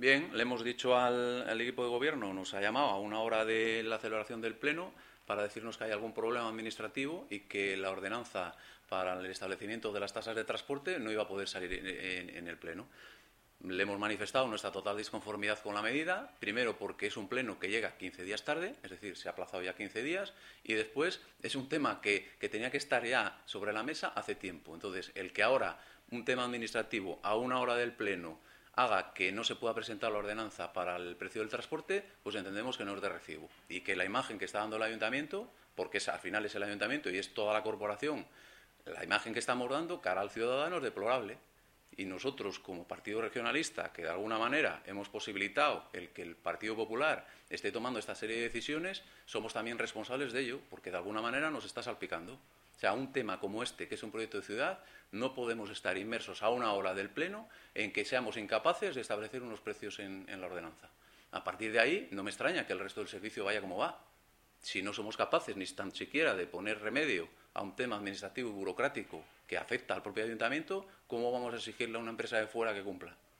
Bien, le hemos dicho al equipo de gobierno, nos ha llamado a una hora de la celebración del Pleno para decirnos que hay algún problema administrativo y que la ordenanza para el establecimiento de las tasas de transporte no iba a poder salir en el Pleno. Le hemos manifestado nuestra total disconformidad con la medida, primero porque es un pleno que llega 15 días tarde, es decir, se ha aplazado ya 15 días, y después es un tema que tenía que estar ya sobre la mesa hace tiempo. Entonces, el que ahora un tema administrativo a una hora del pleno haga que no se pueda presentar la ordenanza para el precio del transporte, pues entendemos que no es de recibo. Y que la imagen que está dando el ayuntamiento, porque al final es el ayuntamiento y es toda la corporación, la imagen que estamos dando cara al ciudadano es deplorable. Y nosotros, como partido regionalista, que de alguna manera hemos posibilitado el que el Partido Popular esté tomando esta serie de decisiones, somos también responsables de ello, porque de alguna manera nos está salpicando. O sea, un tema como este, que es un proyecto de ciudad, no podemos estar inmersos a una hora del Pleno en que seamos incapaces de establecer unos precios en la ordenanza. A partir de ahí, no me extraña que el resto del servicio vaya como va. Si no somos capaces ni tan siquiera de poner remedio a un tema administrativo y burocrático que afecta al propio ayuntamiento, ¿cómo vamos a exigirle a una empresa de fuera que cumpla?